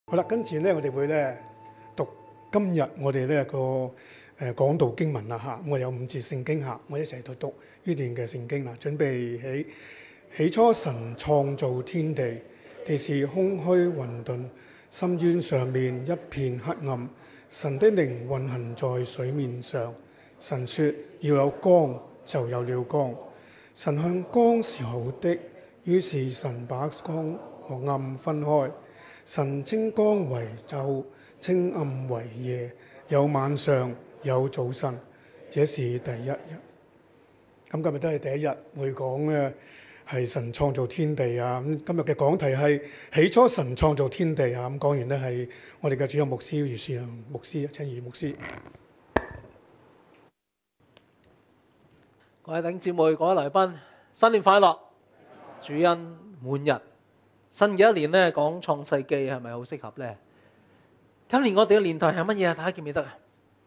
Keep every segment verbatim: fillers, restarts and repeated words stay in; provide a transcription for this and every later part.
好啦，跟住咧，我哋會咧讀今日我哋呢個誒講道經文啦嚇。我有五節聖經嚇，我一齊讀讀呢段嘅聖經啦。準備起，起初神創造天地，地是空虛混沌，深淵上面一片黑暗。神的靈運行在水面上。神說要有光，就有了光。神看光是好的，於是神把光和暗分開。神稱光為晝，稱暗為夜，有晚上，有早晨，這是第一日。咁今日都係第一日，會講咧係神創造天地啊。咁今日嘅講題係起初神創造天地啊。咁講完呢係我哋嘅主任牧師余善牧師，請余牧師。 各位弟兄姊妹、各位來賓，新年快樂，主恩滿日。新嘅一年咧，講創世記係咪好適合呢？今年我哋嘅年題係乜嘢啊？大家記唔記得啊？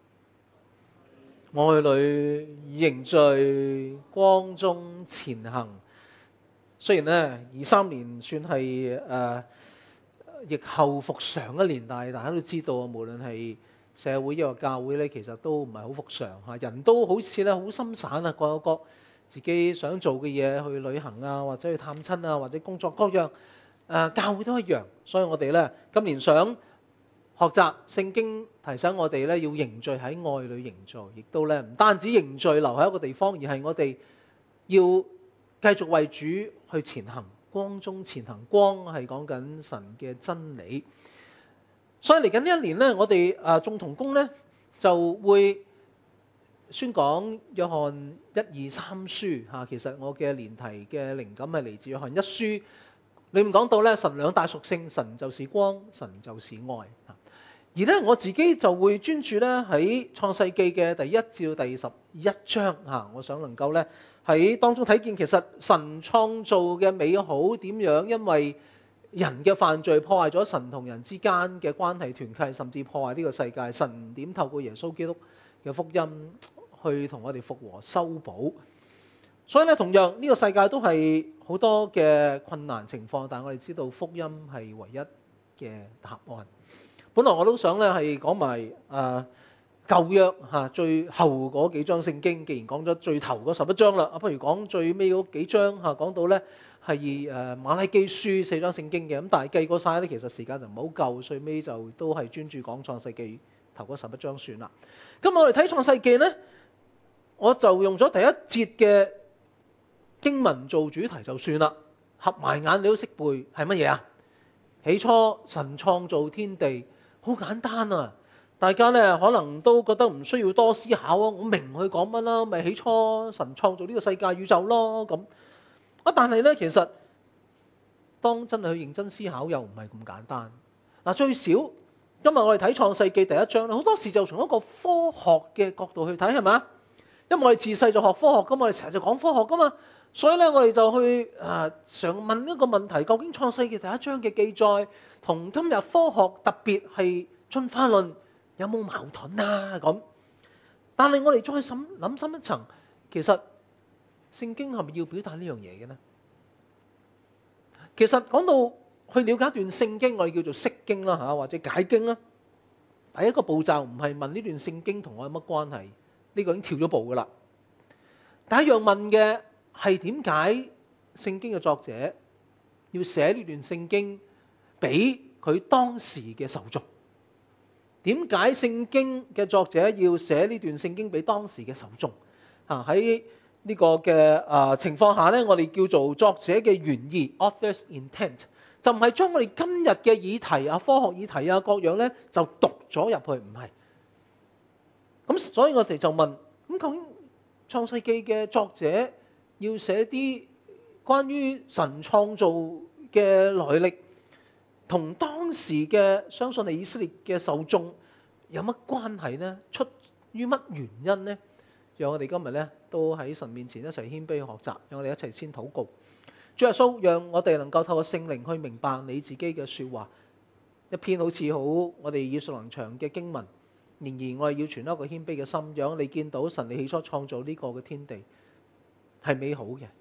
愛裡凝聚，光中前行。雖然呢，二三年算係誒、呃、疫後復常一年，但係大家都知道，無論係社會抑或教會咧，其實都唔係好復常嚇，人都好似咧好心散啊，各有各自己想做嘅嘢，去旅行啊，或者去探親啊，或者工作各樣。誒、呃、教會都一樣，所以我哋咧今年想學習聖經，提醒我哋咧要凝聚喺愛裡凝聚，亦都咧唔單止凝聚留喺一個地方，而係我哋要繼續為主去前行，光中前行。光係講緊神嘅真理，所以嚟緊呢一年咧，我哋誒眾同工咧就會宣講約翰一二三書嚇。其實我嘅年題嘅靈感係嚟自約翰一書。裏面講到咧，神兩大屬性，神就是光，神就是愛。而咧我自己就會專注咧喺創世記嘅第一至到第十一章嚇，我想能夠咧喺當中睇見其實神創造嘅美好點樣，因為人嘅犯罪破壞咗神同人之間嘅關係團契，甚至破壞呢個世界。神點透過耶穌基督嘅福音去同我哋復和修補。所以咧，同樣呢個世界都係好多嘅困難情況，但係我哋知道福音係唯一嘅答案。本來我都想咧係講埋誒舊約嚇最後嗰幾章聖經，既然講咗最頭嗰十一章啦，啊不如講最尾嗰幾章嚇，講到咧係誒馬拉基書四章聖經嘅。咁但係計過晒咧，其實時間就唔好夠，最尾就都係專注講創世記頭嗰十一章算啦。咁我哋睇創世記咧，我就用咗第一節嘅經文做主題就算啦，合埋眼你都識背係乜嘢啊？起初神創造天地，好簡單啊！大家咧可能都覺得唔需要多思考啊，我明佢講乜啦，咪起初神創造呢個世界宇宙咯咁。啊，但係咧其實當真係去認真思考，又唔係咁簡單。嗱，最少今日我哋睇創世記第一章，好多時就從一個科學嘅角度去睇，係咪啊？因為我哋自細就學科學㗎嘛，我哋成日就講科學㗎嘛。所以咧，我哋就去誒常問一個問題：究竟創世記第一章嘅記載同今日科學特別係進化論有冇矛盾啊？咁，但係我哋再諗諗深一層，其實聖經係咪要表達呢樣嘢嘅呢？其實講到去了解一段聖經，我哋叫做釋經啦嚇，或者解經啦。第一個步驟唔係問呢段聖經同我有乜關係，呢個已經跳咗步噶啦。第一樣問嘅係點解聖經嘅作者要寫呢段聖經俾佢當時嘅受眾？點解聖經嘅作者要寫呢段聖經俾當時嘅受眾？啊，喺呢個嘅啊情況下咧，我哋叫做作者嘅原意 （author's intent），就唔係將我哋今日嘅議題啊、科學議題啊各樣咧就讀咗入去，唔係。咁所以我哋就問：咁究竟創世記嘅作者要寫啲關於神創造嘅來歷，同當時嘅相信係以色列嘅受眾有乜關係呢？出於乜原因呢？讓我哋今日咧都喺神面前一齊謙卑學習，讓我哋一齊先禱告。主耶穌，讓我哋能夠透過聖靈去明白你自己嘅說話，一篇好似好我哋耳熟能詳嘅經文。然而我哋要存一個謙卑嘅心，讓你見到神你起初創造呢個嘅天地係美好嘅，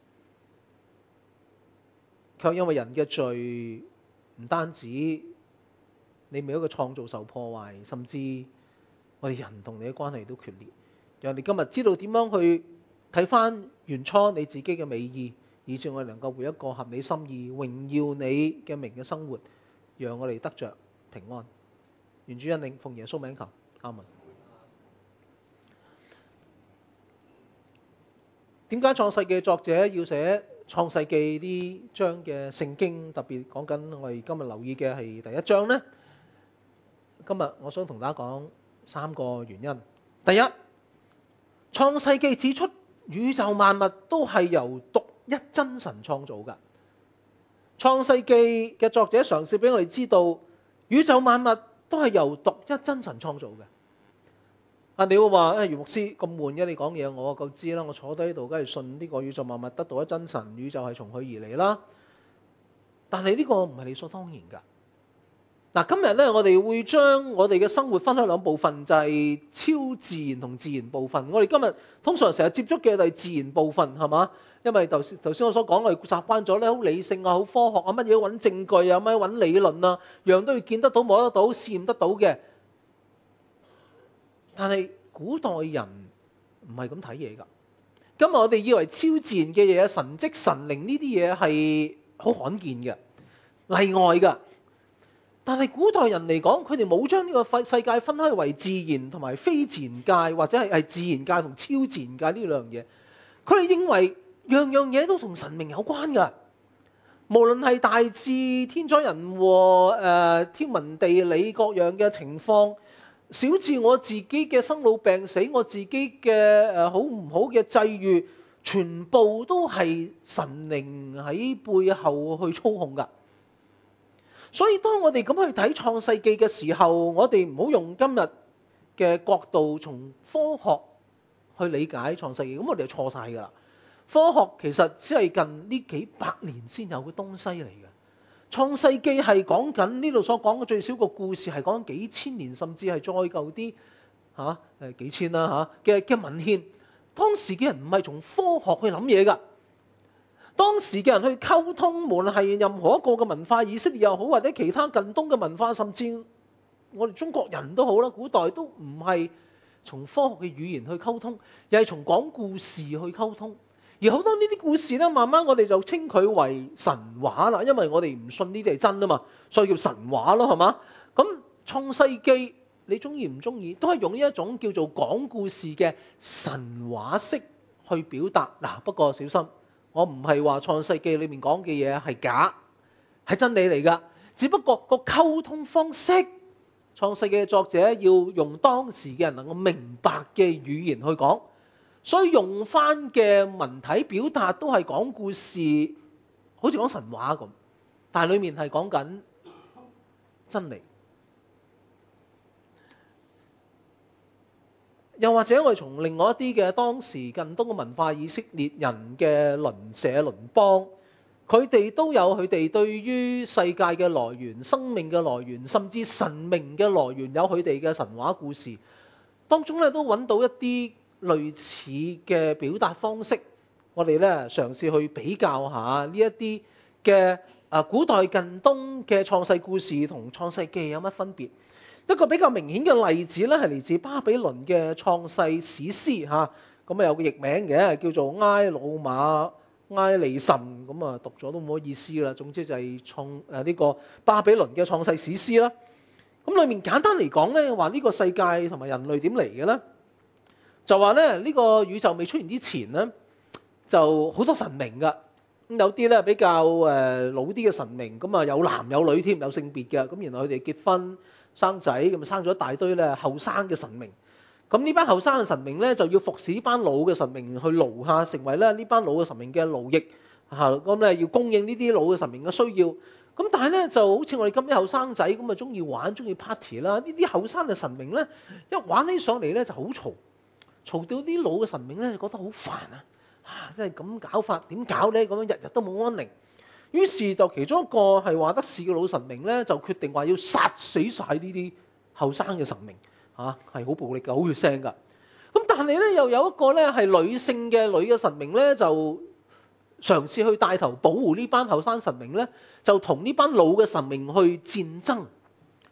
卻因為人嘅罪唔單止你每一個創造受破壞，甚至我哋人同你嘅關係都決裂，讓你今日知道點樣去睇翻原初你自己嘅美意，以致我哋能夠活一個合你心意、榮耀你嘅名嘅生活，讓我哋得着平安。願主恩領，奉耶穌名求，阿門。點解創世記作者要寫創世記呢章嘅聖經，特別講緊我哋今日留意嘅係第一章呢？今日我想同大家講三個原因。第一，創世記指出宇宙萬物都係由獨一真神創造㗎。創世記嘅作者嘗試俾我哋知道，宇宙萬物都係由獨一真神創造嘅。啊！你會話誒，余牧師咁悶嘅，你講嘢我夠知啦。我坐低喺度，梗係信呢個宇宙萬物得到一真神，宇宙係從佢而嚟啦。但係呢個唔係理所當然㗎。嗱，今日咧，我哋會將我哋嘅生活分開兩部分，就係超自然同自然部分。我哋今日通常成日接觸嘅就係自然部分，係嘛？因為頭先頭先我所講，我哋習慣咗咧，好理性啊，好科學啊，乜嘢都揾證據啊，乜嘢揾理論啊，樣都要見得到、摸得到、試驗得到嘅。但係古代人唔係咁睇嘢㗎。今日我哋以為超自然嘅嘢、神蹟神靈呢啲嘢係好罕見嘅、例外㗎。但係古代人嚟講，佢哋冇將呢個世界分開為自然同埋非自然界，或者係係自然界同超自然界呢兩樣嘢。佢哋認為樣樣嘢都同神明有關㗎。無論係大自天災人禍、呃、天文地理各樣嘅情況，小至我自己嘅生老病死，我自己嘅誒好唔好嘅際遇，全部都係神靈喺背後去操控㗎。所以當我哋咁去睇創世記嘅時候，我哋唔好用今日嘅角度從科學去理解創世記，咁我哋就錯晒㗎啦。科學其實只係近呢幾百年先有嘅東西嚟嘅。創世記係講緊呢度所講嘅最少個故事係講緊幾千年，甚至係再舊啲嚇誒幾千啦嚇嘅嘅文獻。當時嘅人唔係從科學去諗嘢㗎，當時嘅人去溝通，無論係任何一個嘅文化，以色列又好，或者其他近東嘅文化，甚至我哋中國人都好啦，古代都唔係從科學嘅語言去溝通，而係從講故事去溝通。而好多呢啲故事咧，慢慢我哋就稱佢為神話啦，因為我哋唔信呢啲係真啊嘛，所以叫神話咯，係嘛？咁創世記你中意唔中意，都係用呢一種叫做講故事嘅神話式去表達。嗱，不過小心，我唔係話創世記裏面講嘅嘢係假，係真理嚟㗎。只不過個溝通方式，創世記嘅作者要用當時嘅人能夠明白嘅語言去講。所以用翻嘅文體表達都係講故事，好似講神話咁，但係裡面係講緊真理。又或者我哋從另外一啲嘅當時近東嘅文化，以色列人嘅鄰舍鄰邦，佢哋都有佢哋對於世界嘅來源、生命嘅來源，甚至神明嘅來源，有佢哋嘅神話故事。當中咧都揾到一啲類似嘅表達方式，我哋咧嘗試去比較下呢一啲嘅啊古代近東嘅創世故事同創世記有乜分別？一個比較明顯嘅例子咧係嚟自巴比倫嘅創世史詩嚇，咁啊有個譯名嘅叫做埃魯馬埃利什，咁啊讀咗都冇乜意思啦。總之就係創誒呢個巴比倫嘅創世史詩啦。咁裡面簡單嚟講咧，話呢個世界同埋人類點嚟嘅咧？就話咧呢個宇宙未出現之前咧，就好多神明㗎。咁有啲咧比較誒老啲嘅神明，咁啊有男有女添，有性別嘅。咁然後佢哋結婚生仔，咁啊生咗一大堆咧後生嘅神明。咁呢班後生嘅神明咧就要服侍呢班老嘅神明去勞下，成為咧呢班老嘅神明嘅勞役嚇。咁咧要供應呢啲老嘅神明嘅需要。咁但係咧就好似我哋今啲後生仔咁啊，中意玩，中意 party 啦。呢啲後生嘅神明咧一玩起上嚟咧就好嘈。嘈到啲老嘅神明咧，覺得好煩啊！啊，真係咁搞法，點搞咧？咁樣日日都冇安寧。於是就其中一個係話得事嘅老神明咧，就決定話要殺死晒呢啲後生嘅神明嚇，係好暴力嘅，好血腥㗎。咁但係咧，又有一個咧係女性嘅女嘅神明咧，就嘗試去帶頭保護呢班後生神明咧，就同呢班老嘅神明去戰爭。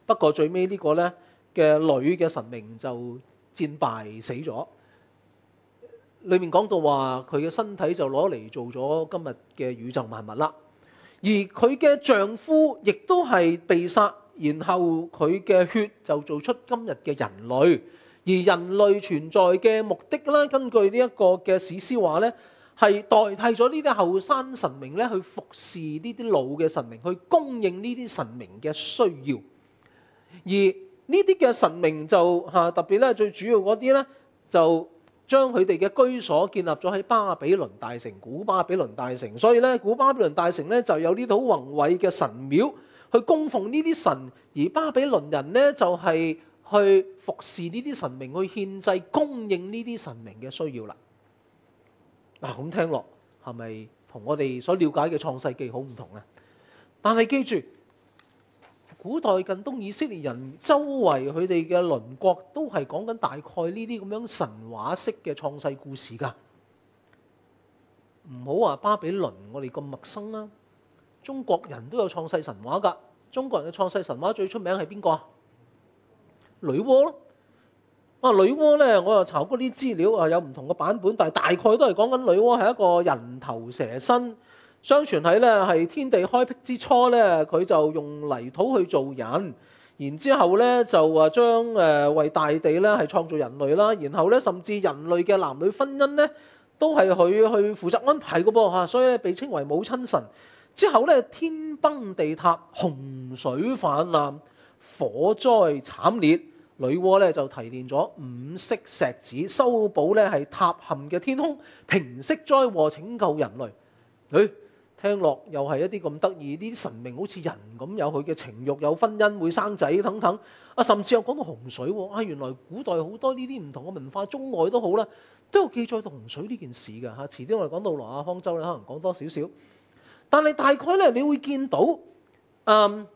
不過最尾呢個咧嘅女嘅神明就戰敗死咗。裏面講到話佢嘅身體就攞嚟做咗今日嘅宇宙萬物啦。而佢嘅丈夫亦都係被殺，然後佢嘅血就做出今日嘅人類。而人類存在嘅目的啦，根據呢一個嘅史詩話咧，係代替咗呢啲後生神明咧去服侍呢啲老嘅神明，去供應呢啲神明嘅需要。而呢啲嘅神明就嚇特別咧，最主要嗰啲咧就將佢哋嘅居所建立咗喺巴比倫大城，古巴比倫大城。所以咧，古巴比倫大城咧就有呢啲好宏偉嘅神廟去供奉呢啲神，而巴比倫人咧就係去服侍呢啲神明，去獻祭供應呢啲神明嘅需要啦。嗱，咁聽落係咪同我哋所了解嘅創世記好唔同啊？但係記住，古代近東以色列人周圍佢哋嘅鄰國都係講緊大概呢啲咁樣神話式嘅創世故事㗎。唔好話巴比倫，我哋咁陌生啦。中國人都有創世神話㗎。中國人嘅創世神話最出名係邊個啊？女媧咯。啊，女媧咧，我又查過啲資料啊，有唔同嘅版本，但係大概都係講緊女媧係一個人頭蛇身。相傳喺咧係天地開闢之初咧，佢就用泥土去做人，然之後咧就話將誒為大地咧係創造人類啦，然後咧甚至人類嘅男女婚姻咧都係佢去負責安排嘅噃嚇，所以咧被稱為母親神。之後咧天崩地塌，洪水泛濫，火災慘烈。女媧咧就提煉咗五色石子，修補咧係塌陷嘅天空，平息災禍，拯救人類。誒，聽落又係一啲咁得意，啲神明好似人咁，有佢嘅情慾，有婚姻，會生仔等等。啊，甚至有講到洪水喎。啊，原來古代好多呢啲唔同嘅文化，中外都好啦，都有記載到洪水呢件事㗎嚇。遲啲我哋講到挪亞方舟咧，可能講多少少。但係大概咧，你會見到，嗯。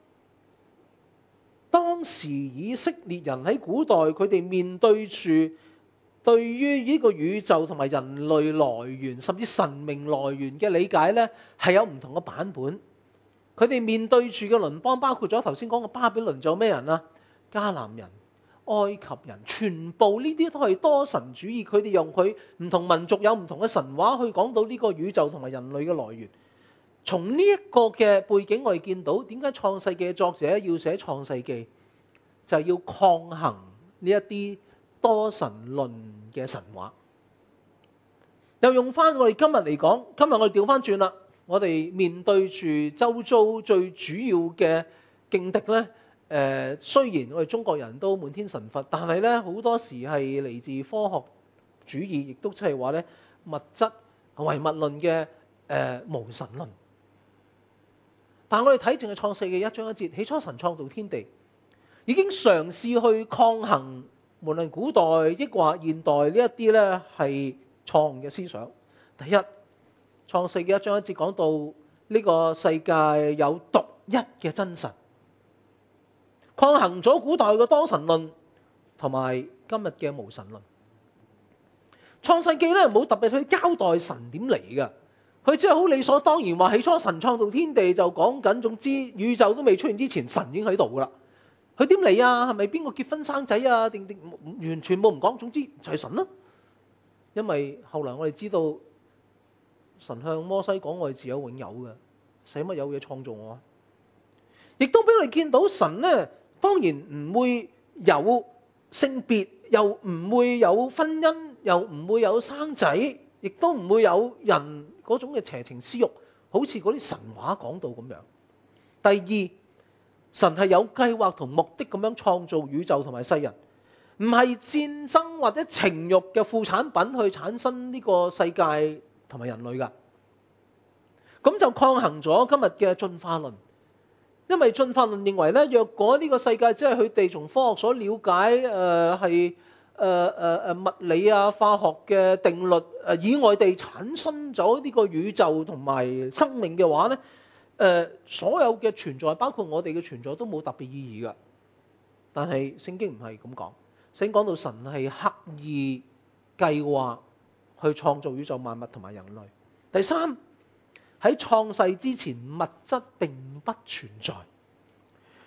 當時以色列人喺古代，佢哋面對住對於呢個宇宙同埋人類來源，甚至神明來源嘅理解呢，係有唔同嘅版本。佢哋面對住嘅鄰邦，包括咗頭先講嘅巴比倫，仲有咩人啊？迦南人、埃及人，全部呢啲都係多神主義。佢哋用佢唔同民族有唔同嘅神話去講到呢個宇宙同埋人類嘅來源。從呢一個嘅背景，我哋見到點解創世記嘅作者要寫創世記，就係要抗衡呢一啲多神論嘅神話。又用翻我哋今日嚟講，今日我哋調翻轉啦，我哋面對住周遭最主要嘅勁敵咧，誒、呃、雖然我哋中國人都滿天神佛，但係咧好多時係嚟自科學主義，亦都即係話咧物質唯物論嘅誒、呃、無神論。但係我哋睇淨係創世記一章一節，起初神創造天地，已經嘗試去抗衡無論古代抑或現代呢一啲咧係錯誤嘅思想。第一，創世記一章一節講到呢個世界有獨一嘅真神，抗衡咗古代嘅多神論同埋今日嘅無神論。創世記咧冇特別去交代神點嚟㗎。佢只係好理所當然話起初神創造天地，就講緊總之宇宙都未出現之前，神已經喺度㗎啦。佢點嚟啊？係咪邊個結婚生仔啊？定定完全冇唔講，總之就係神啦。因為後來我哋知道神向摩西講我係自有永有嘅，使乜有嘢創造我啊？亦都俾我哋見到神咧，當然唔會有性別，又唔會有婚姻，又唔會有生仔，亦都唔會有人嗰種嘅邪情私慾，好似嗰啲神話講到咁樣。第二，神係有計劃同目的咁樣創造宇宙同埋世人，唔係戰爭或者情慾嘅副產品去產生呢個世界同埋人類㗎。咁就抗衡咗今日嘅進化論，因為進化論認為咧，若果呢個世界即係佢哋從科學所了解誒係誒誒誒物理啊化學嘅定律誒以外地產生咗呢個宇宙同埋生命嘅話咧，誒、呃、所有嘅存在包括我哋嘅存在都冇特別意義㗎。但係聖經唔係咁講，聖經講到神係刻意計劃去創造宇宙萬物同埋人類。第三，喺創世之前物質並不存在，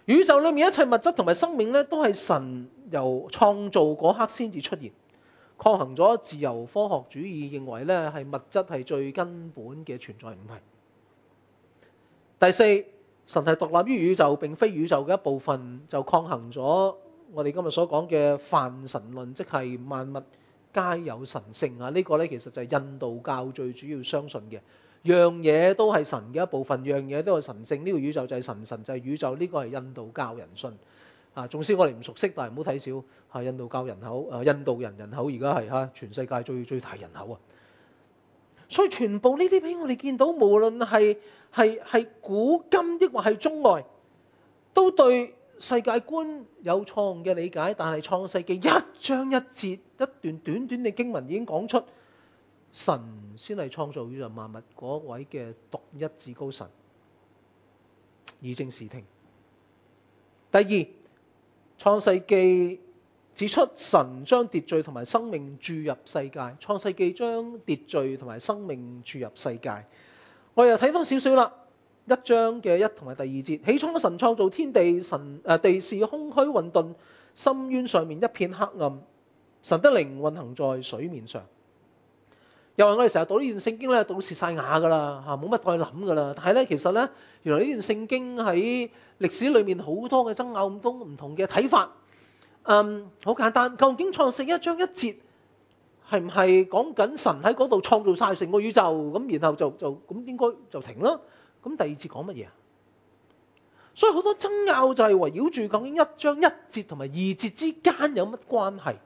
宇宙裏面一切物質同埋生命咧，都係神由創造嗰刻先至出現，抗衡咗自由科學主義認為咧係物質係最根本嘅存在，唔係。第四，神係獨立於宇宙，並非宇宙嘅一部分，就抗衡咗我哋今日所講嘅泛神論，即係萬物皆有神性啊！呢個咧其實就係印度教最主要相信嘅，樣嘢都係神嘅一部分，樣嘢都係神性。呢個宇宙就係神，神就係宇宙。呢個係印度教人信啊。縱使我哋唔熟悉，但係唔好睇小嚇印度教人口啊，印度人人口而家係嚇全世界最最大人口啊！所以全部呢啲俾我哋見到，無論係係係古今抑或係中外，都對世界觀有錯誤嘅理解。但係創世記一章一節一段短短嘅經文已經講出，神先係創造宇宙萬物嗰位嘅獨一至高神，以正視聽。第二，創世記指出神將秩序同埋生命注入世界。創世記將秩序同埋生命注入世界。我又睇多少少啦，一章嘅一同埋第二節，起初神創造天地，神誒地是空虛混沌，深淵上面一片黑暗，神的靈運行在水面上。又係我哋成日讀呢段聖經咧，讀到蝕晒牙噶啦嚇，冇乜再諗噶啦。但係咧，其實咧，原來呢段聖經喺歷史裏面好多嘅爭拗，咁多唔同嘅睇法。嗯，好簡單，究竟創世一章一節係唔係講緊神喺嗰度創造晒成個宇宙咁，然後就就咁應該就停啦？咁第二節講乜嘢啊？所以好多爭拗就係圍繞住究竟一章一節同埋二節之間有乜關係？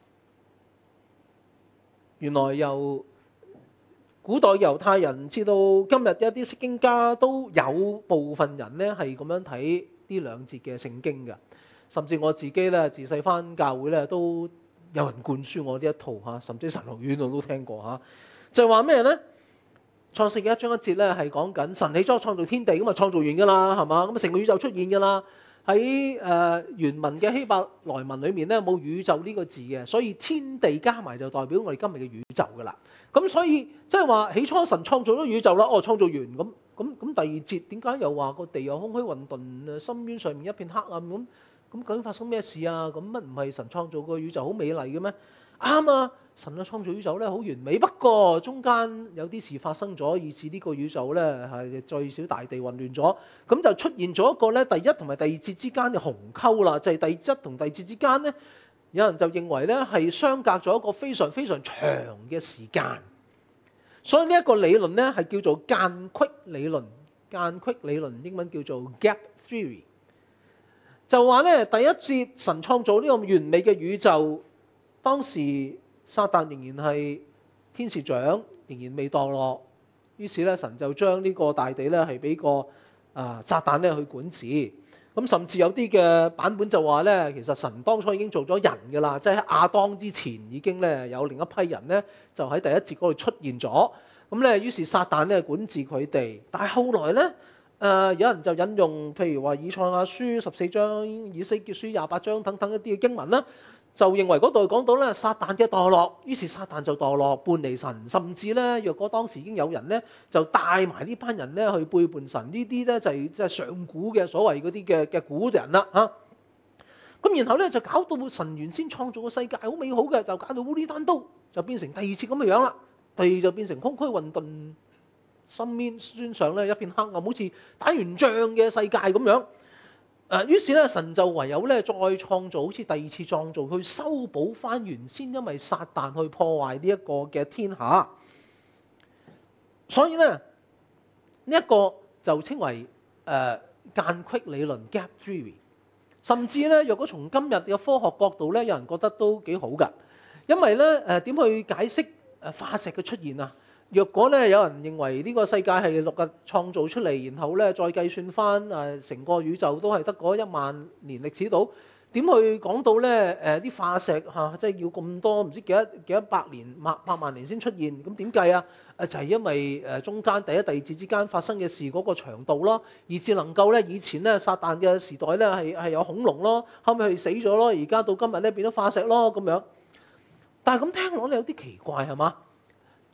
原來由古代猶太人至到今日一啲釋經家都有部分人咧係咁樣睇呢兩節嘅聖經嘅。甚至我自己咧，自細返教會咧，都有人灌輸我呢一套嚇，甚至神學院我都聽過嚇。就係話咩咧？創世記一章一節咧係講緊神起初創造天地，咁啊創造完㗎啦，係嘛？咁啊成個宇宙出現㗎啦。喺誒、呃、原文嘅希伯來文裏面咧冇宇宙呢個字嘅，所以天地加埋就代表我哋今日嘅宇宙㗎啦。咁所以即係話起初神創造咗宇宙啦，哦創造完咁咁咁第二節點解又話個地又空虛混沌，深淵上面一片黑暗咁？咁究竟發生咩事啊？咁乜唔係神創造個宇宙好美麗嘅咩？啱啊！神嘅創造宇宙咧好完美，不過中間有啲事發生咗，以致呢個宇宙咧係最少大地混亂咗，咁就出現咗一個咧第一同埋第二節之間嘅鴻溝啦。就係、是、第一同第二節之間咧，有人就認為咧係相隔咗一個非常非常長嘅時間，所以呢一個理論咧係叫做間隙理論。間隙理論英文叫做 gap theory。就話咧，第一節神創造呢個完美嘅宇宙，當時撒旦仍然係天使長，仍然未墮落，於是咧神就將呢個大地咧係俾個啊撒旦咧去管治。咁甚至有啲嘅版本就話咧，其實神當初已經做咗人㗎啦，即係喺亞當之前已經咧有另一批人咧就喺第一節嗰度出現咗。咁咧於是撒旦咧管治佢哋，但係後來咧。誒、呃、有人就引用譬如話以賽亞書十四章、以西結書廿八章等等一啲嘅經文啦，就認為嗰度講到咧撒旦嘅墮落，於是撒旦就墮落叛離神，甚至咧若果當時已經有人咧就帶埋呢班人咧去背叛神，呢啲咧就係即係上古嘅所謂嗰啲嘅嘅古人啦嚇。咁、啊、然後咧就搞到神原先創造個世界好美好嘅，就搞到烏哩單刀，就變成第二次咁嘅樣啦，地就變成空虛混沌。深淵上咧一片黑暗，好似打完仗嘅世界咁樣。誒，於是咧神就唯有咧再創造，好似第二次創造，去修補翻原先因為撒旦去破壞呢一個嘅天下。所以咧呢一、這個就稱為誒、呃、間隙理論 （gap theory）。甚至咧，若果從今日嘅科學角度咧，有人覺得都幾好㗎，因為咧誒點去解釋誒化石嘅出現啊？若果咧有人認為呢個世界係六日創造出嚟，然後咧再計算翻誒成個宇宙都係得嗰一萬年歷史度，點去講到咧誒啲化石嚇、啊，即係要咁多唔知幾多幾多百年、百百萬年先出現，咁點計啊？誒就係、是、因為誒中間第一、第二節之間發生嘅事嗰個長度咯，以至能夠咧以前咧撒旦嘅時代咧係係有恐龍咯，後尾佢死咗咯，而家到今日咧變咗化石咯咁樣。但係咁聽落咧有啲奇怪係嘛？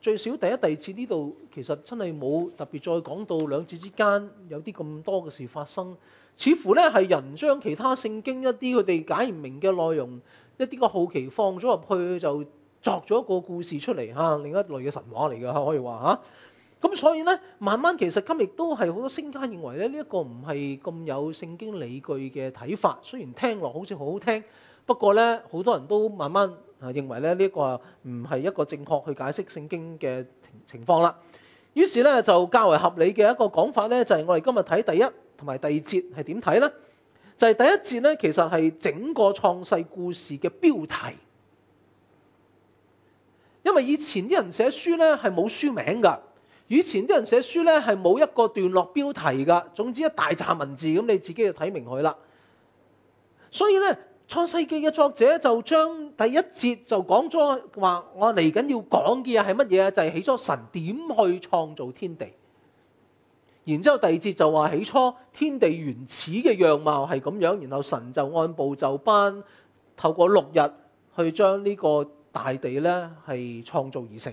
最少第一、第二節呢度其實真係冇特別再講到兩節之間有啲咁多嘅事發生，似乎咧係人將其他聖經一啲佢哋解唔明嘅內容，一啲個好奇放咗入去就作咗一個故事出嚟嚇，另一類嘅神話嚟㗎，可以話嚇。咁所以咧，慢慢其實今日都係好多聖家認為咧，呢、這、一個唔係咁有聖經理據嘅睇法。雖然聽落好似好好聽，不過咧好多人都慢慢啊認為咧呢一、這個唔係一個正確去解釋聖經嘅情情況啦。於是咧就較為合理嘅一個講法咧，就係、是、我哋今日睇第一同埋第二節係點睇咧？就係、是、第一節咧，其實係整個創世故事嘅標題，因為以前啲人寫書咧係冇書名㗎。以前啲人寫書咧係冇一個段落標題㗎，總之一大紮文字咁，你自己就睇明佢啦。所以咧，創世記嘅作者就將第一節就講咗話，我嚟緊要講嘅嘢係乜嘢啊？就係起初神點去創造天地。然之後第二節就話起初天地原始嘅樣貌係咁樣，然後神就按部就班，透過六日去將呢個大地咧係創造而成。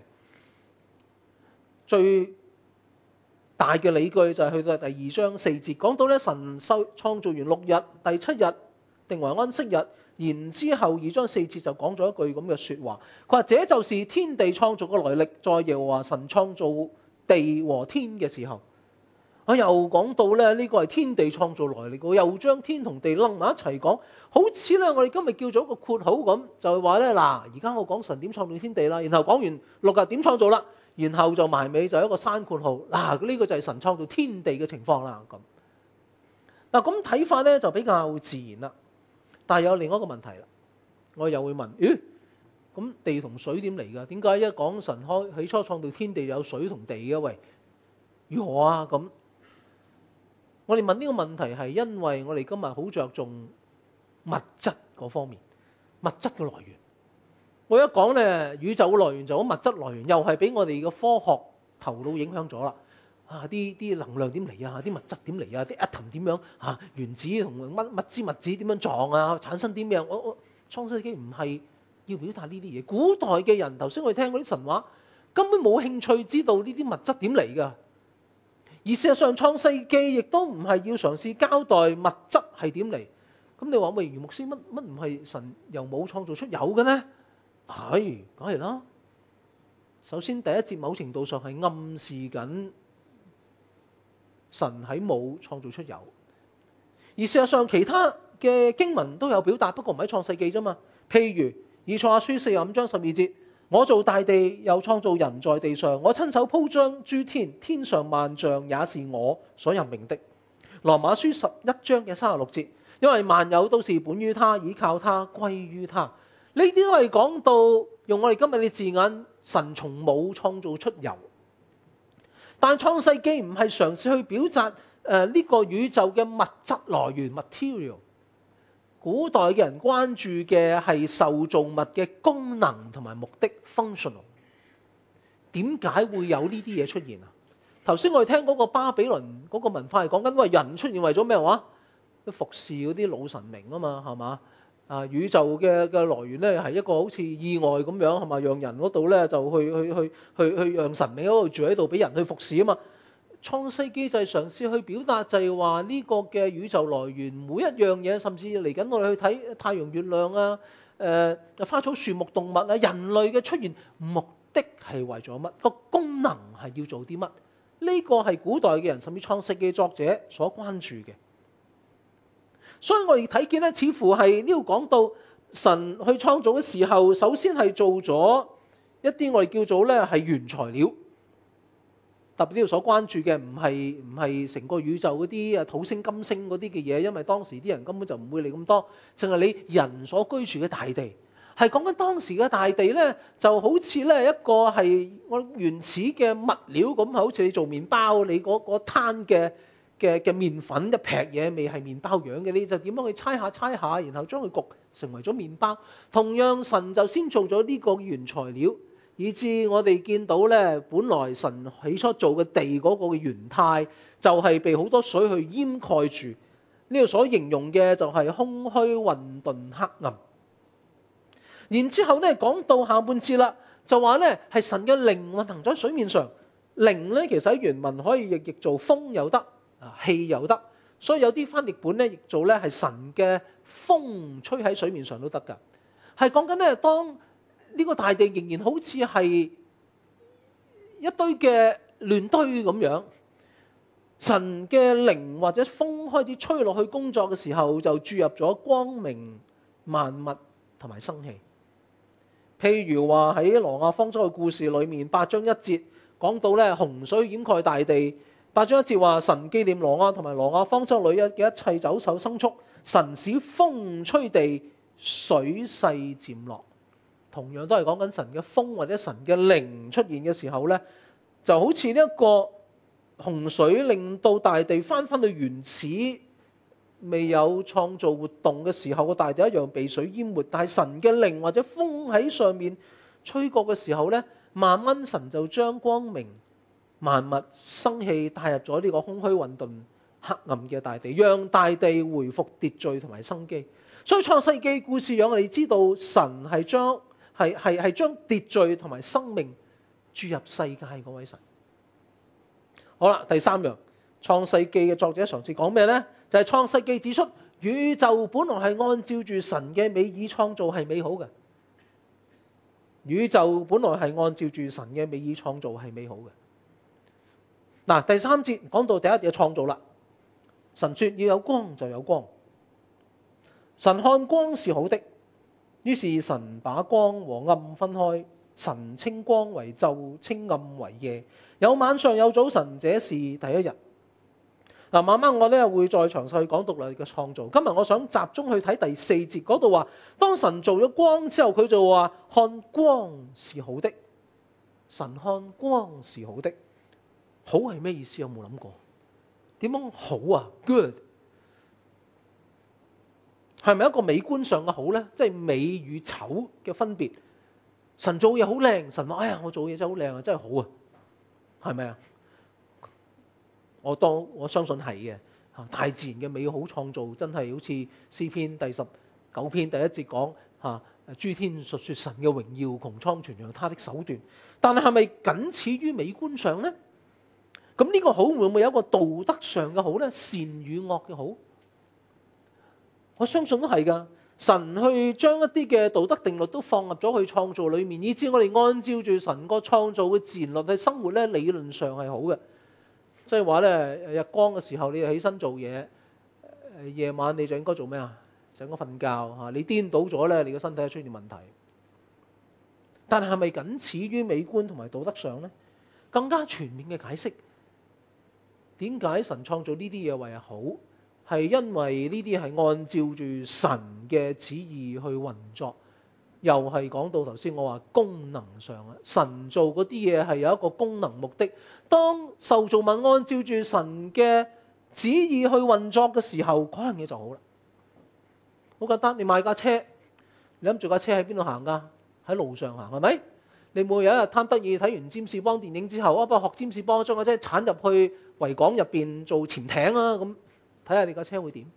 最大嘅理據就係去到第二章四節，講到咧神修創造完六日，第七日定為安息日。然之後二章四節就講咗一句咁嘅説話，佢話這就是天地創造嘅來歷，在耶和華神創造地和天嘅時候，我又講到咧呢個係天地創造來歷，我又將天同地擸埋一齊講，好似咧我哋今日叫做一個括號咁，就係話咧嗱，而家我講神點創造天地啦，然後講完六日點創造啦。然後就埋尾就一個山括號，嗱、啊、呢、這個就係神創造天地嘅情況啦。咁嗱咁睇法咧就比較自然啦。但係有另一個問題啦，我又會問：咦，咁地同水點嚟㗎？點解一講神開起初創造天地有水同地嘅？喂，如何啊？咁我哋問呢個問題係因為我哋今日好着重物質嗰方面，物質嘅來源。我一講咧，宇宙嘅來源就好，物質來源又係俾我哋嘅科學頭腦影響咗啦。啊，啲啲能量點嚟啊？啲物質點嚟啊？啲 atom 點樣啊？原子同乜物質物子點樣撞啊？產生啲咩？我我創世記唔係要表達呢啲嘢。古代嘅人頭先我哋聽嗰啲神話，根本冇興趣知道呢啲物質點嚟㗎。而事實上，創世記亦都唔係要嘗試交代物質係點嚟。咁你話喂，余牧師乜乜唔係神由冇創造出有嘅咩？係，梗係啦。首先第一節某程度上係暗示緊神喺冇創造出有，而事實上其他嘅經文都有表達，不過唔喺創世記啫嘛。譬如以賽亞書四十五章十二節，我造大地又創造人在地上，我親手鋪張諸天，天上萬象也是我所任命的。羅馬書十一章嘅三十六節，因為萬有都是本於他，倚靠他，歸於他。呢啲都係講到用我哋今日嘅字眼，神從冇創造出有。但創世記唔係嘗試去表達誒呢個宇宙嘅物質來源 material。古代嘅人關注嘅係受造物嘅功能同埋目的 functional。點解會有呢啲嘢出現啊？頭先我哋聽嗰個巴比倫嗰個文化係講緊，喂，人出現為咗咩話？服侍嗰啲老神明啊嘛，係嘛？啊，宇宙嘅嘅來源咧係一個好似意外咁樣，係嘛？讓人嗰度咧就去去去去去讓神明喺度住喺度，俾人去服侍啊嘛。創世記就係嘗試去表達，就係話呢個嘅宇宙來源每一樣嘢，甚至嚟緊我哋去睇太陽、月亮啊、誒、呃、花草樹木動物啊，人類嘅出現目的係為咗乜？個功能係要做啲乜？呢個係古代嘅人甚至創世記作者所關注嘅。所以我哋睇見咧，似乎係呢度講到神去創造嘅時候，首先係做咗一啲我哋叫做咧係原材料。特別呢度所關注嘅唔係唔係成個宇宙嗰啲啊土星金星嗰啲嘅嘢，因為當時啲人根本就唔會理咁多，淨係你人所居住嘅大地。係講緊當時嘅大地咧，就好似咧一個係我原始嘅物料咁，好似你做麵包，你嗰嗰攤嘅嘅嘅麵粉一劈嘢未係麵包樣嘅，你就點樣去猜下猜下，然後將佢焗成為咗麵包。同樣神就先做咗呢個原材料，以致我哋見到咧，本來神起初做嘅地嗰個嘅原態，就係被好多水去掩蓋住。呢度所形容嘅就係空虛混沌黑暗。然之後咧講到下半節啦， 就話咧係神嘅靈運行咗喺水面上。靈咧其實喺原文可以譯譯做風又得，啊氣又得，所以有啲翻譯本咧譯做咧係神嘅風吹喺水面上都得㗎。係講緊咧，當呢個大地仍然好似係一堆嘅亂堆咁樣，神嘅靈或者風開始吹落去工作嘅時候，就注入咗光明萬物同埋生氣。譬如話喺挪亞方舟嘅故事裏面，八章一節講到咧洪水掩蓋大地。八章一節話神紀念挪亞同埋挪亞方舟裏嘅一切走獸牲畜，神使風吹地，水勢漸落。同樣都係講緊神嘅風或者神嘅靈出現嘅時候咧，就好似呢一個洪水令到大地翻返去原始未有創造活動嘅時候個大地一樣被水淹沒。但係神嘅靈或者風喺上面吹過嘅時候咧，慢慢神就將光明萬物生氣帶入咗呢個空虛混沌黑暗嘅大地，讓大地回復秩序同埋生機。所以創世記故事讓我哋知道神係將係係係將秩序同埋生命注入世界嗰位神。好啦，第三樣，創世記嘅作者嘗試講咩呢？就係、是、創世記指出宇宙本來係按照住神嘅美意創造係美好嘅。宇宙本來係按照住神嘅美意創造係美好嘅。嗱，第三節講到第一嘢創造啦。神說要有光就有光。神看光是好的，於是神把光和暗分開。神稱光為晝，稱暗為夜。有晚上有早晨，這是第一日。嗱，慢慢我咧會再詳細去講獨立嘅創造。今日我想集中去睇第四節嗰度話，當神做咗光之後，佢就話看光是好的。神看光是好的，好係咩意思？有冇諗過？點樣好啊 ？Good 係咪一個美觀上嘅好呢？即係美與醜嘅分別。神做嘢好靚，神話：哎呀，我做嘢真係好靚啊，真係好啊，係咪啊？我當我相信係嘅。大自然嘅美好創造真係好似詩篇第十九篇第一節講嚇，諸天述説神嘅榮耀，穹蒼傳揚他的手段。但係係咪僅此於美觀上呢？咁呢個好會唔會有一個道德上嘅好呢？善與惡嘅好，我相信都係㗎。神去將一啲嘅道德定律都放入咗去創造裏面，以至我哋按照住神個創造嘅自然律去生活咧，理論上係好嘅。即係話咧，日光嘅時候你就起身做嘢，夜晚你就應該做咩啊？就應該瞓覺嚇。你顛倒咗咧，你個身體就出現問題。但係係咪僅此於美觀同埋道德上呢？更加全面嘅解釋，點解神創造呢啲嘢為好？係因為呢啲係按照住神嘅旨意去運作，又係講到頭先我話功能上啊，神做嗰啲嘢係有一個功能目的。當受造物按照住神嘅旨意去運作嘅時候，嗰樣嘢就好啦。好簡單，你買架車，你諗住架車喺邊度行㗎？喺路上行係咪？你每有一日貪得意睇完占士邦電影之後，啊不學占士邦將架車鏟入去維港入邊做潛艇啊咁。睇下你架車會點？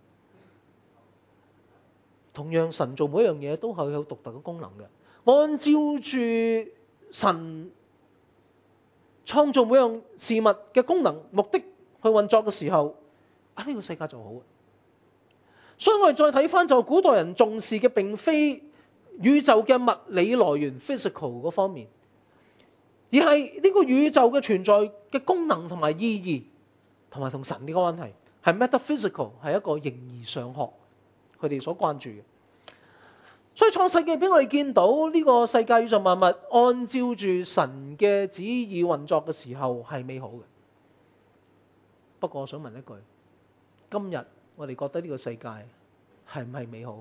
同樣神做每一樣嘢都係有獨特嘅功能嘅，按照住神創造每樣事物嘅功能目的去運作嘅時候，啊呢個世界就好。所以我哋再睇翻就古代人重視嘅並非宇宙嘅物理來源 physical 嗰方面，而係呢個宇宙嘅存在嘅功能同埋意義，同埋同神嘅關係。係 metaphysical， 係一個形而上學，佢哋所關注嘅。所以創世記俾我哋見到呢個世界宇宙萬物按照住神嘅旨意運作嘅時候係美好嘅。不過我想問一句，今日我哋覺得呢個世界係唔係美好？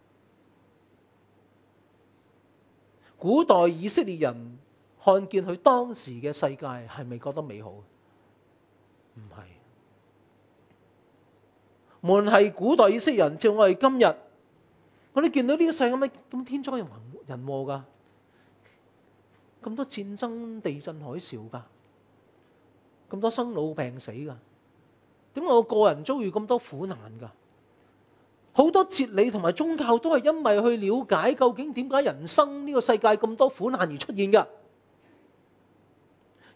古代以色列人看見佢當時嘅世界係咪覺得美好？唔係。無論係古代以色列人，照我哋今日，我哋見到呢個世界咁咁天災人禍㗎，咁多戰爭、地震、海嘯㗎，咁多生老病死㗎，點解我個人遭遇咁多苦難㗎？好多哲理同埋宗教都係因為去了解究竟點解人生呢個世界咁多苦難而出現㗎。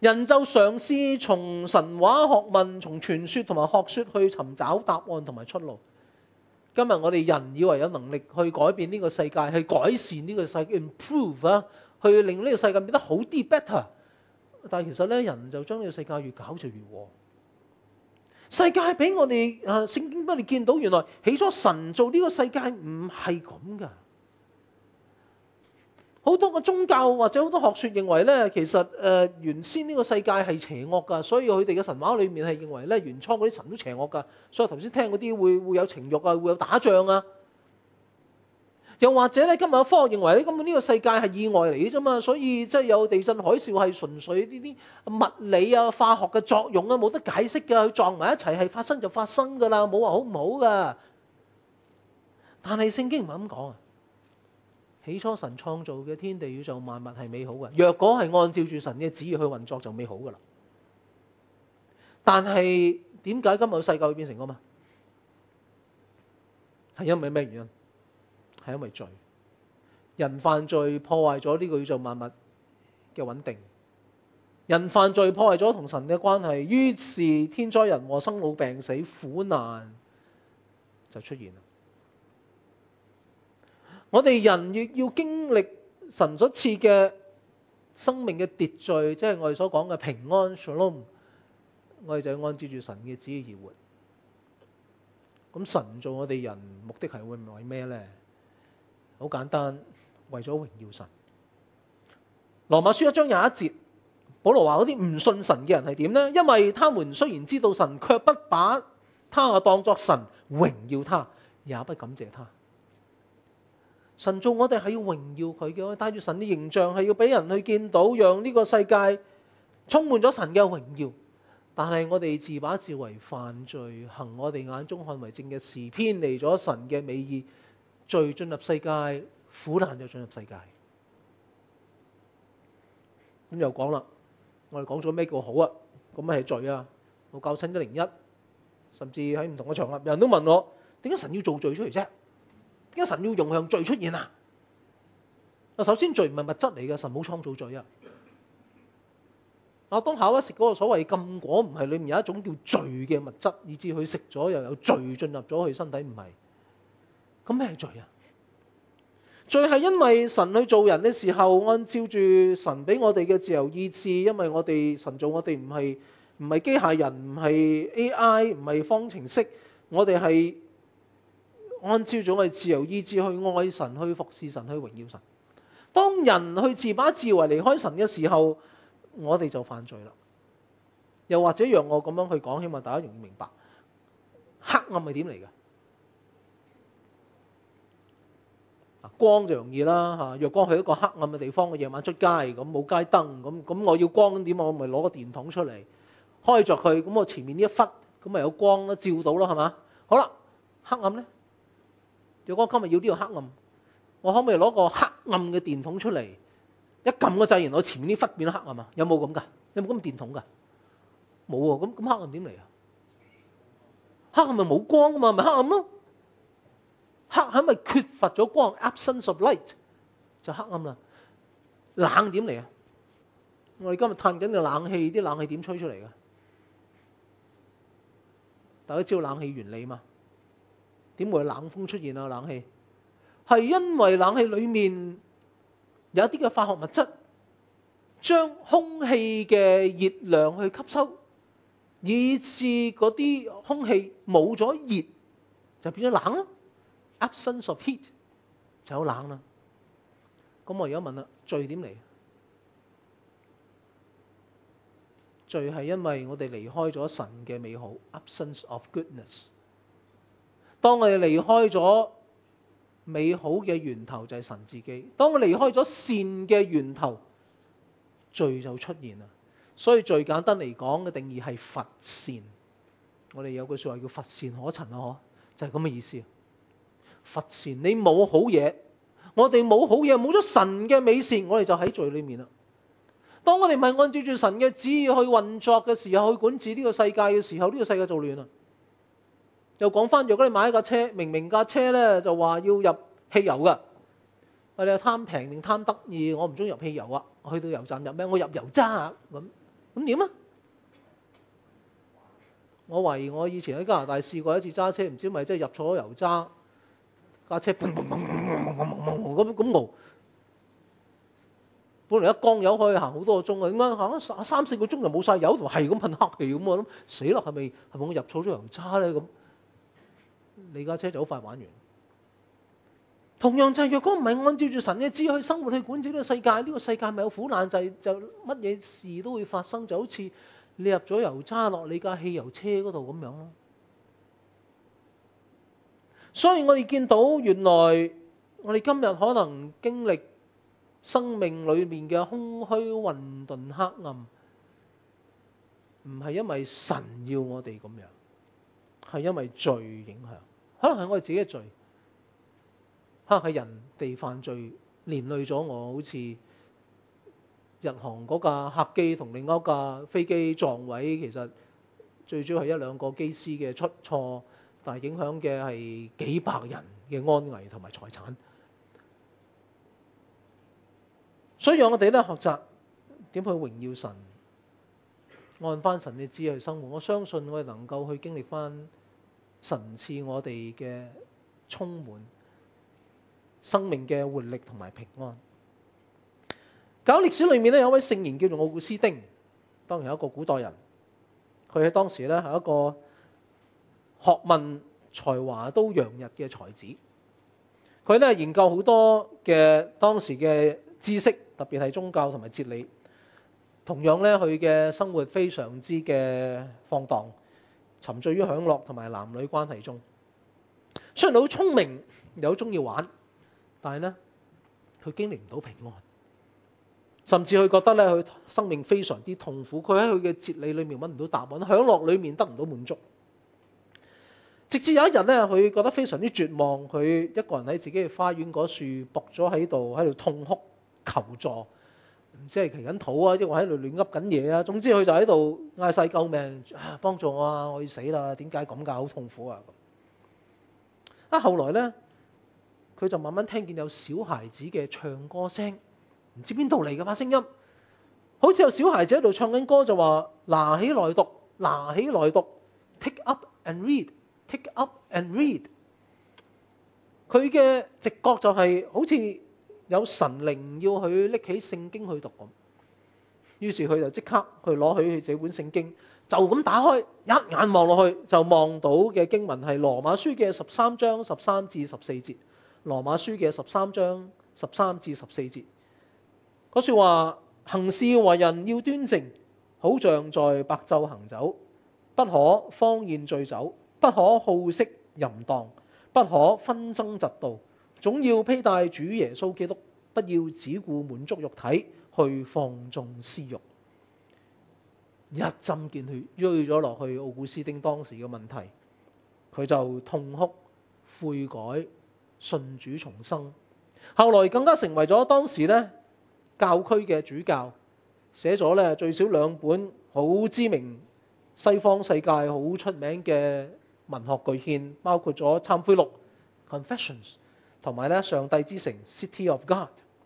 人就嘗試從神話學問、從傳說同埋學說去尋找答案同埋出路。今日我哋人以為有能力去改變呢個世界，去改善呢個世界 ，improve 啊，去令呢個世界變得好啲 better。但係其實咧，人就將呢個世界越搞就越禍。世界俾我哋啊，聖經俾我哋見到，原來起初神造呢個世界唔係咁噶。好多個宗教或者好多學說認為咧，其實誒、呃、原先呢個世界係邪惡噶，所以佢哋嘅神話裏面係認為咧，原初嗰啲神都邪惡噶。所以頭先聽嗰啲會會有情慾啊，會有打仗啊。又或者咧，今日嘅科學認為咧，根本呢個世界係意外嚟嘅啫嘛，所以即係有地震海嘯係純粹呢啲物理啊、化學嘅作用啊，冇得解釋㗎，佢撞埋一齊係發生就發生㗎啦，冇話好唔好㗎。但係聖經唔係咁講啊。起初神創造嘅天地宇宙萬物係美好嘅，若果係按照住神嘅旨意去運作就美好㗎啦。但係點解今日世界會變成咁啊？係因為咩原因？係因為罪，人犯罪破壞咗呢個宇宙萬物嘅穩定，人犯罪破壞咗同神嘅關係，於是天災人禍、生老病死、苦難就出現啦。我哋人要要經歷神所賜嘅生命嘅秩序，即係我哋所講嘅平安 Shalom， 我哋就要按照住神嘅旨意而活。咁神做我哋人目的係會為咩呢？好簡單，為咗榮耀神。羅馬書一章廿一節，保羅話嗰啲唔信神嘅人係點呢？因為他們雖然知道神，卻不把他當作神，榮耀他，也不感謝他。神做我哋係要榮耀佢嘅，帶住神嘅形象係要俾人去見到，讓呢個世界充滿咗神嘅榮耀。但係我哋自把自為犯罪，行我哋眼中看為正嘅事，偏離咗神嘅美意，罪進入世界，苦難就進入世界。咁又講啦，我哋講咗咩叫好啊？咁咩係罪啊？我教親一零一，甚至喺唔同嘅場合，人都問我點解神要做罪出嚟啫？點解神要容讓罪出現啊？啊，首先罪唔係物質嚟嘅，神冇創造罪啊。啊，當夏娃食嗰個所謂禁果，唔係裡面有一種叫罪嘅物質，以致佢食咗又有罪進入咗佢身體，唔係。咁咩係罪啊？罪係因為神去做人嘅時候，按照住神俾我哋嘅自由意志，因為我哋神做我哋唔係唔係機械人，唔係 A I， 唔係方程式，我哋係按照咗我哋自由意志去愛神、去服侍神、去榮耀神。當人去自把自為離開神嘅時候，我哋就犯罪啦。又或者讓我咁樣去講，希望大家容易明白，黑暗係點嚟嘅？光就容易啦嚇，若光去一個黑暗嘅地方，我夜晚出街咁冇街燈，咁咁我要光咁點啊？我咪攞個電筒出嚟開着佢，咁我前面呢一忽咁咪有光啦，照到啦係嘛？好啦，黑暗咧，若果今日要呢個黑暗，我可唔可以攞個黑暗嘅電筒出嚟，一撳個掣，然後我前面呢忽變咗黑暗啊？有冇咁㗎？有冇咁電筒㗎？冇喎，咁咁黑暗點嚟啊？黑暗咪冇光啊嘛，咪黑暗咯。黑暗咪缺乏咗光 ，absence of light 就黑暗啦。冷點嚟啊？我哋今日嘆緊嘅冷氣，啲冷氣點吹出嚟㗎？大家知道冷氣原理嘛？點會有冷風出現啊？冷氣係因為冷氣裡面有一啲嘅化學物質，將空氣嘅熱量去吸收，以致嗰啲空氣冇咗熱，就變咗冷啦。Absence of heat 就有冷啦。咁我而家問啦，罪點嚟？罪係因為我哋離開咗神嘅美好 ，absence of goodness。當我哋離開咗美好嘅源頭就係神自己，當我離開咗善嘅源頭，罪就出現啦。所以最簡單嚟講嘅定義係乏善。我哋有句説話叫乏善可陳啊，嗬，就係咁嘅意思。乏善，你冇好嘢，我哋冇好嘢，冇咗神嘅美善，我哋就喺罪裏面啦。當我哋唔係按照住神嘅旨意去運作嘅時候，去管治呢個世界嘅時候，呢個世界就亂啦。又講翻，如果你買一架車，明明架車咧就話要入汽油噶，你係貪平定貪得意？我唔中意入汽油啊，去到油站入咩？我入油渣咁， 咁點啊？我懷疑我以前喺加拿大試過一次揸車，唔知咪真係入錯油渣，架車砰砰砰砰砰砰咁咁冒。本來一缸油可以行好多個鐘啊，點解行咗三四個鐘就冇晒油，同係咁噴黑氣咁？我諗死啦，係咪係咪我入錯咗油渣咧？咁你架車就好快玩完。同樣就係、是、若果唔係按照住神嘅旨意去生活去管治呢個世界，呢、這個世界咪有苦難，就係就乜嘢事都會發生，就好似你入咗油渣落你架汽油車嗰度咁樣咯。所以我哋見到原來我哋今日可能經歷生命裏面嘅空虛、混沌、黑暗，唔係因為神要我哋咁樣，係因為罪影響，可能係我哋自己嘅罪，可能係人哋犯罪連累咗我，好似日航嗰架客機同另一架飛機撞位，其實最主要係一兩個機師嘅出錯，但係影響嘅係幾百人嘅安危同埋財產。所以讓我哋咧學習點去榮耀神，按翻神嘅旨意去生活。我相信我哋能夠去經歷翻神賜我哋嘅充滿生命嘅活力同埋平安。教歷史裏面咧有一位聖賢叫做奧古斯丁，當然係一個古代人。佢喺當時咧係一個學問才華都洋溢嘅才子。佢咧研究好多嘅當時嘅知識，特別係宗教同埋哲理。同樣咧，佢嘅生活非常之嘅放蕩，沉醉於享樂同埋男女關係中。雖然好聰明，又好中意玩，但係咧佢經歷唔到平安，甚至佢覺得咧佢生命非常之痛苦。佢喺佢嘅哲理裏面揾唔到答案，享樂裏面得唔到滿足。直至有一日咧，佢覺得非常之絕望，佢一個人喺自己嘅花園嗰樹仆咗喺度，喺度痛哭求助，唔知係祈緊禱啊，抑或喺度亂噏緊嘢啊。總之佢就喺度嗌晒救命，啊幫助我啊！我要死啦！點解咁㗎？好痛苦啊！啊，後來咧，佢就慢慢聽見有小孩子嘅唱歌聲，唔知邊度嚟嘅把聲音，好似有小孩子喺度唱緊歌，就話拿起來讀，拿起來讀 ，take up and read。Take up and read。佢嘅直覺就係好似有神靈要佢拎起聖經去讀咁，於是佢就即刻去攞起佢這本聖經，就咁打開，一眼望落去就望到嘅經文係羅馬書嘅十三章十三至十四節。羅馬書嘅十三章十三至十四節，嗰說話：行事為人要端正，好像在白晝行走，不可荒宴醉酒。不可好色淫蕩，不可紛爭嫉妒，總要披戴主耶穌基督，不要只顧滿足肉體，去放縱私慾。一針見血，鋥咗落去奧古斯丁當時嘅問題，佢就痛哭悔改，信主重生。後來更加成為咗當時咧教區嘅主教，寫咗咧最少兩本好知名西方世界好出名嘅文學巨獻，包括咗《懺悔錄》（Confessions） 同埋咧《上帝之城》（City of God）。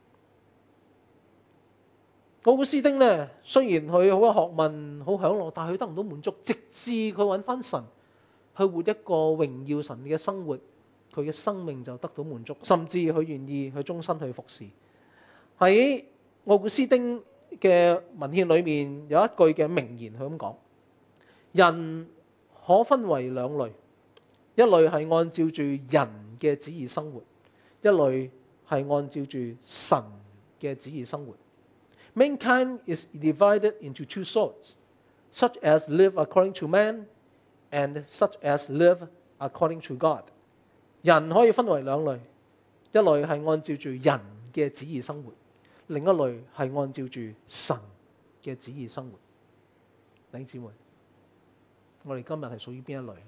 奧古斯丁咧，雖然佢好有學問、好享樂，但係佢得唔到滿足，直至佢揾翻神，去活一個榮耀神嘅生活，佢嘅生命就得到滿足，甚至佢願意去終身去服侍。喺奧古斯丁嘅文獻裏面有一句嘅名言，佢咁講：人可分為兩類，一類係按照住人嘅旨意生活，一類係按照住神嘅旨意生活。Mankind is divided into two sorts, such as live according to man and such as live according to God。人可以分為兩類，一類係按照住人嘅旨意生活，另一類係按照住神嘅旨意生活。弟兄姊妹，我哋今日係屬於邊一類？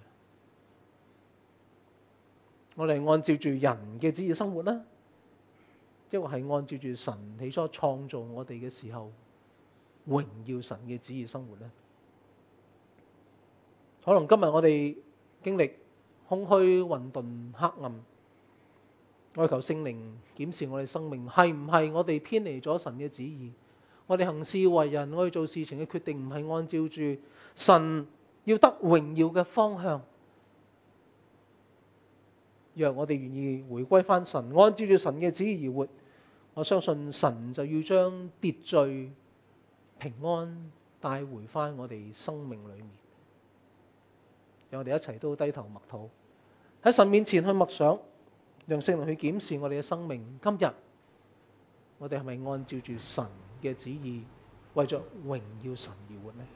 我哋係按照住人嘅旨意生活啦，抑或係按照住神起初創造我哋嘅時候榮耀神嘅旨意生活呢？可能今日我哋經歷空虛、混沌、黑暗，我求聖靈檢視我哋生命，係唔係我哋偏離咗神嘅旨意？ 我哋行事為人，我哋做事情嘅決定唔係按照住神要得榮耀嘅方向。若我哋願意回歸翻神，按照住神嘅旨意而活，我相信神就要將秩序、平安帶回翻我哋生命裏面。讓我哋一齊都低頭默禱，喺神面前去默想，讓聖靈去檢視我哋嘅生命。今日我哋係咪按照住神嘅旨意，為着榮耀神而活呢？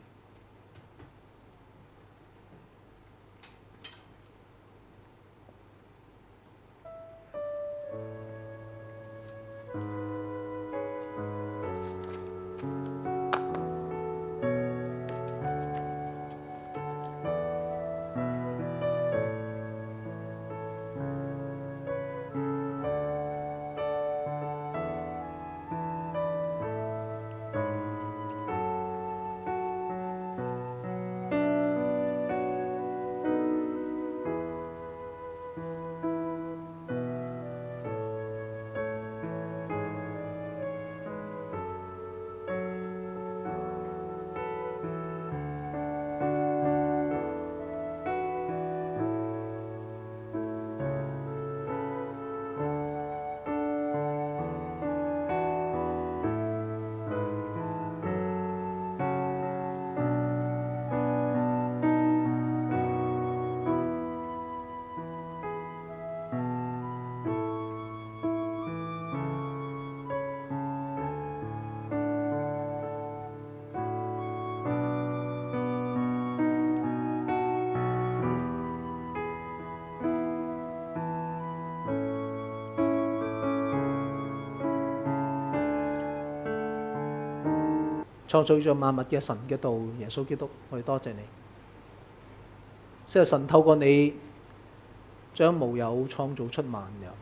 創造咗萬物嘅神嘅道，耶穌基督，我哋多謝你。即係神透過你將無有創造出萬有，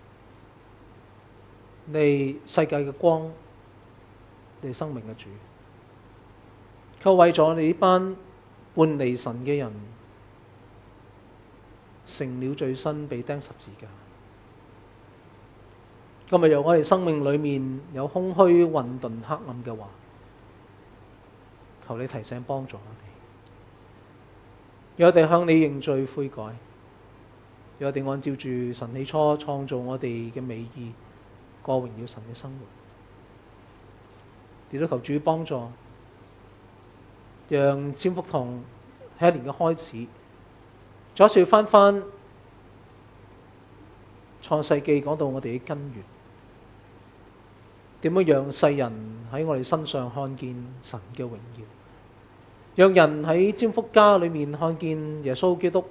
你世界嘅光，你生命嘅主，卻為咗你呢班叛離神嘅人，成了罪身被釘十字架。今日由我哋生命裏面有空虛、混沌、黑暗嘅話，求你提醒幫助我哋，讓我哋向你認罪悔改，讓我哋按照住神起初創造我哋嘅美意過榮耀神嘅生活。亦都求主幫助，讓占福堂喺一年嘅開始，再一次翻翻創世記講到我哋嘅根源，點樣讓世人喺我哋身上看見神嘅榮耀，讓人喺占福家裏面看見耶穌基督，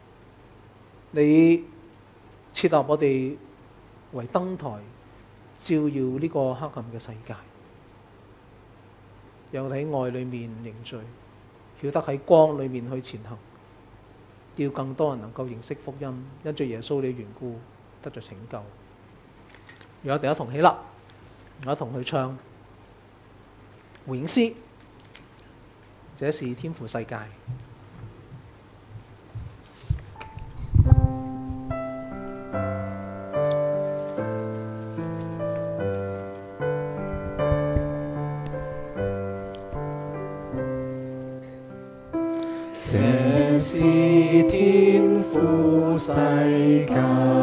你設立我哋為燈台，照耀呢個黑暗嘅世界，讓我哋喺愛裏面認罪，曉得喺光裏面去前行，要更多人能夠認識福音，因着耶穌你嘅緣故得着拯救。讓我哋一同起立，我一同去唱回應詩，這是天父世界。 這是天父世界，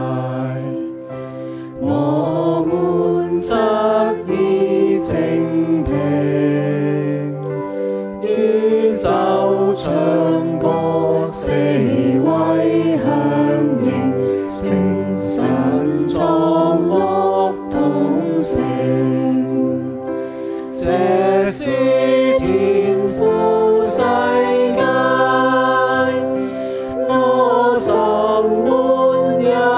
我們側耳靜聽，宇宙唱歌四圍響應，聖神創樂同聲，這是天父世界。我心滿有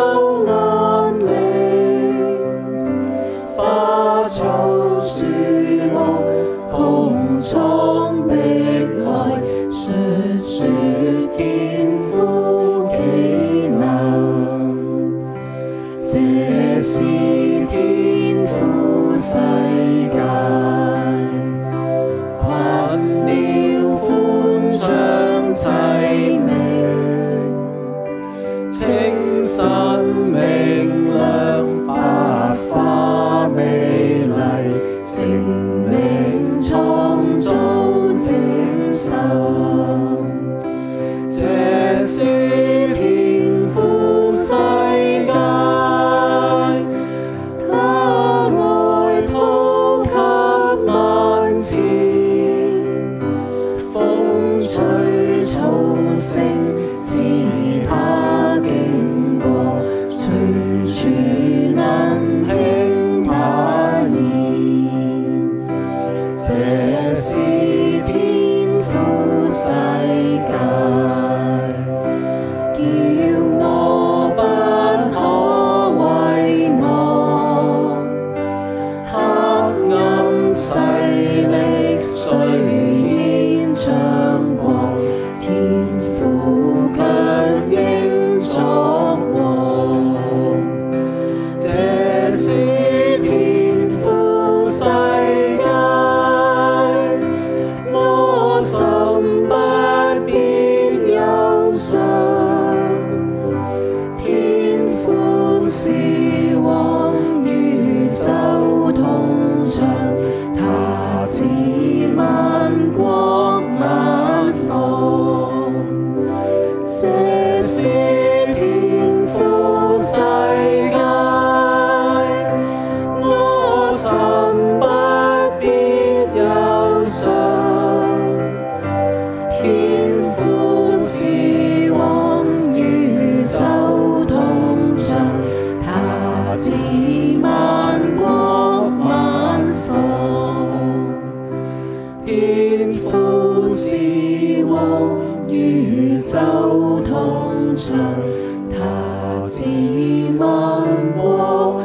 天父是王，宇宙同在，他治萬國，